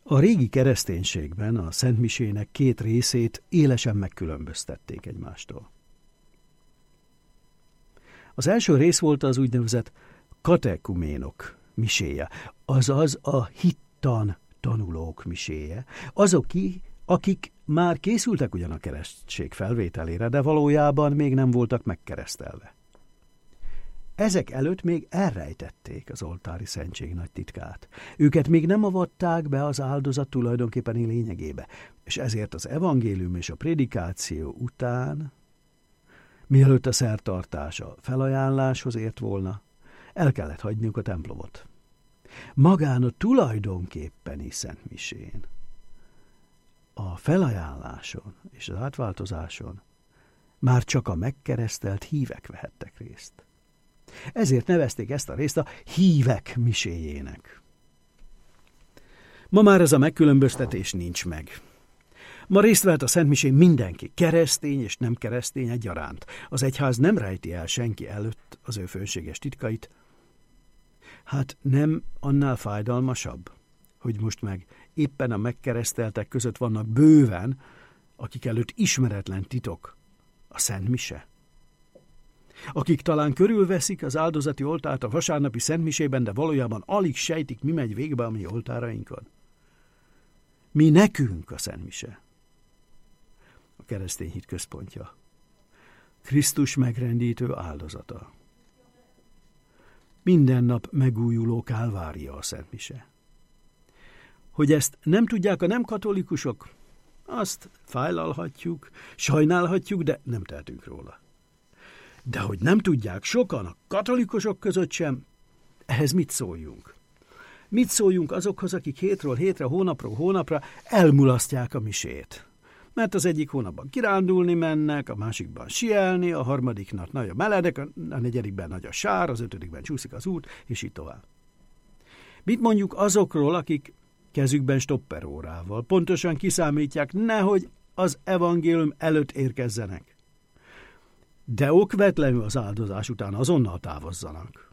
A régi kereszténységben a szentmisének két részét élesen megkülönböztették egymástól. Az első rész volt az úgynevezett katekuménok miséje, azaz a hittan tanulók miséje. Azok, akik már készültek ugyan a keresztség felvételére, de valójában még nem voltak megkeresztelve. Ezek előtt még elrejtették az oltári szentség nagy titkát. Őket még nem avatták be az áldozat tulajdonképpeni lényegébe, és ezért az evangélium és a prédikáció után, mielőtt a szertartás a felajánláshoz ért volna, el kellett hagyniuk a templomot. Magán a tulajdonképpeni szentmisén, a felajánláson és az átváltozáson már csak a megkeresztelt hívek vehettek részt. Ezért nevezték ezt a részt a hívek miséjének. Ma már ez a megkülönböztetés nincs meg. Ma részt vehet a szentmisén mindenki, keresztény és nem keresztény egyaránt. Az egyház nem rejti el senki előtt az ő fönséges titkait. Hát nem annál fájdalmasabb, hogy most meg éppen a megkereszteltek között vannak bőven, akik előtt ismeretlen titok, a szentmise. Akik talán körülveszik az áldozati oltárt a vasárnapi szentmisében, de valójában alig sejtik, mi megy végbe a mi oltárainkon. Mi nekünk a szentmise. A keresztény hit központja. Krisztus megrendítő áldozata. Minden nap megújuló kálvária a szentmise. Hogy ezt nem tudják a nem katolikusok, azt fájlalhatjuk, sajnálhatjuk, de nem tehetünk róla. De hogy nem tudják sokan a katolikusok között sem, ehhez mit szóljunk? Mit szóljunk azokhoz, akik hétről hétre, hónapról hónapra elmulasztják a misét? Mert az egyik hónapban kirándulni mennek, a másikban sielni, a harmadiknak nagy a meledek, a negyedikben nagy a sár, az ötödikben csúszik az út, és így tovább. Mit mondjuk azokról, akik kezükben stopperórával pontosan kiszámítják, nehogy az evangélium előtt érkezzenek, de okvetlenül az áldozás után azonnal távozzanak?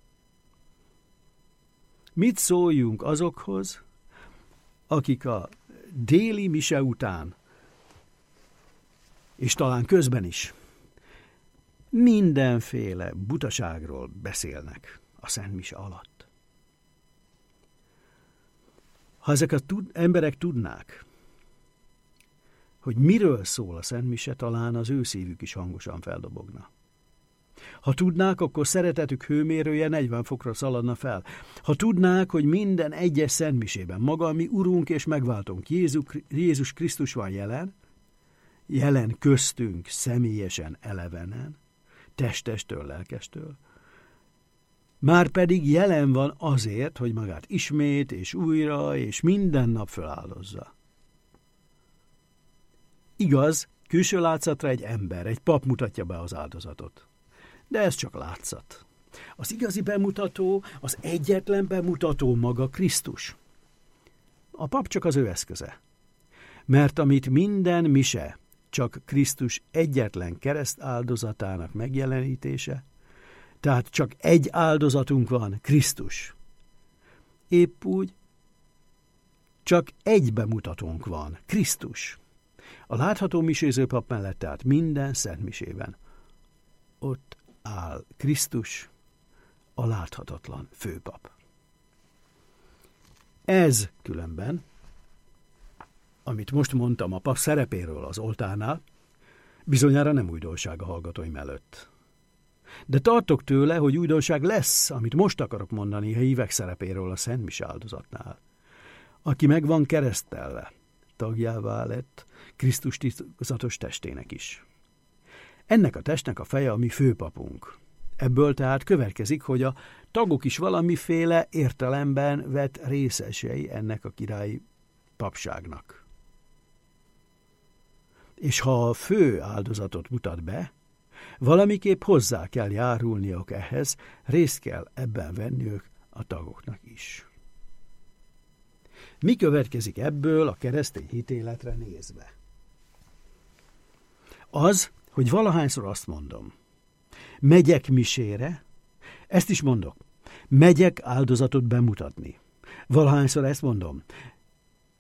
Mit szóljunk azokhoz, akik a déli mise után, és talán közben is, mindenféle butaságról beszélnek a szent mise alatt? Ha ezek az emberek tudnák, hogy miről szól a szent mise, talán az ő szívük is hangosan feldobogna. Ha tudnák, akkor szeretetük hőmérője 40 fokra szaladna fel. Ha tudnák, hogy minden egyes szentmisében maga a mi Urunk és megváltónk Jézus Krisztus van jelen köztünk személyesen, elevenen, testestől, lelkestől, már pedig jelen van azért, hogy magát ismét és újra és minden nap feláldozza. Igaz, külső látszatra egy ember, egy pap mutatja be az áldozatot. De ez csak látszat. Az igazi bemutató, az egyetlen bemutató maga Krisztus. A pap csak az ő eszköze. Mert amit minden mise csak Krisztus egyetlen kereszt áldozatának megjelenítése, tehát csak egy áldozatunk van, Krisztus. Épp úgy csak egy bemutatónk van, Krisztus. A látható miséző pap mellett, tehát minden szent misében ott áll Krisztus, a láthatatlan főpap. Ez különben, amit most mondtam a pap szerepéről az oltárnál, bizonyára nem újdonság a hallgatóim előtt. De tartok tőle, hogy újdonság lesz, amit most akarok mondani a hívek szerepéről a szent mise áldozatnál. Aki meg van keresztelve, tagjává lett Krisztus titkozatos testének is. Ennek a testnek a feje a mi főpapunk. Ebből tehát következik, hogy a tagok is valamiféle értelemben vett részesei ennek a királyi papságnak. És ha a fő áldozatot mutat be, valamiképp hozzá kell járulniuk ehhez, részt kell ebben venniük a tagoknak is. Mi következik ebből a keresztény hitéletre nézve? Az, hogy valahányszor azt mondom, megyek misére, ezt is mondok, megyek áldozatot bemutatni. Valahányszor ezt mondom,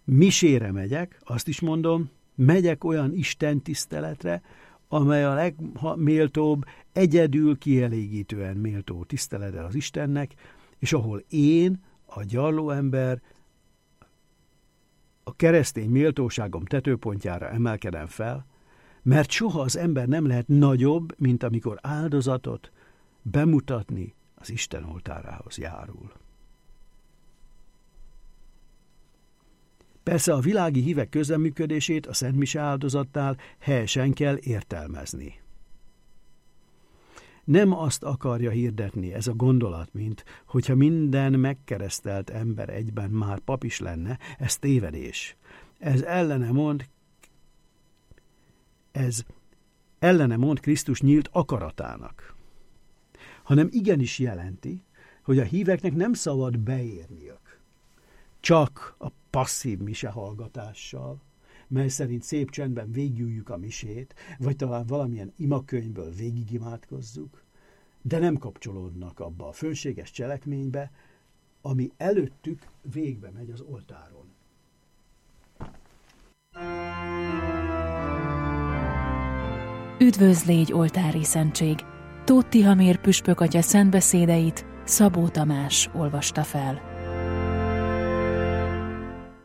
misére megyek, azt is mondom, megyek olyan istentiszteletre, amely a legméltóbb, egyedül kielégítően méltó tisztelete az Istennek, és ahol én, a gyarló ember, a keresztény méltóságom tetőpontjára emelkedem fel, mert soha az ember nem lehet nagyobb, mint amikor áldozatot bemutatni az Isten oltárához járul. Persze a világi hívek közreműködését a Szent Mise áldozattál helyesen kell értelmezni. Nem azt akarja hirdetni ez a gondolat, mint hogyha minden megkeresztelt ember egyben már pap is lenne, ez tévedés. Ez ellene mond Krisztus nyílt akaratának, hanem igenis jelenti, hogy a híveknek nem szabad beérniük. Csak a passzív mise hallgatással, mely szerint szép csendben végigjük a misét, vagy talán valamilyen imakönyvből végigimádkozzuk, de nem kapcsolódnak abba a fönséges cselekménybe, ami előttük végbe megy az oltáron. Üdvözl légy, oltári szentség! Tóth Tihamér püspök atya szentbeszédeit Szabó Tamás olvasta fel.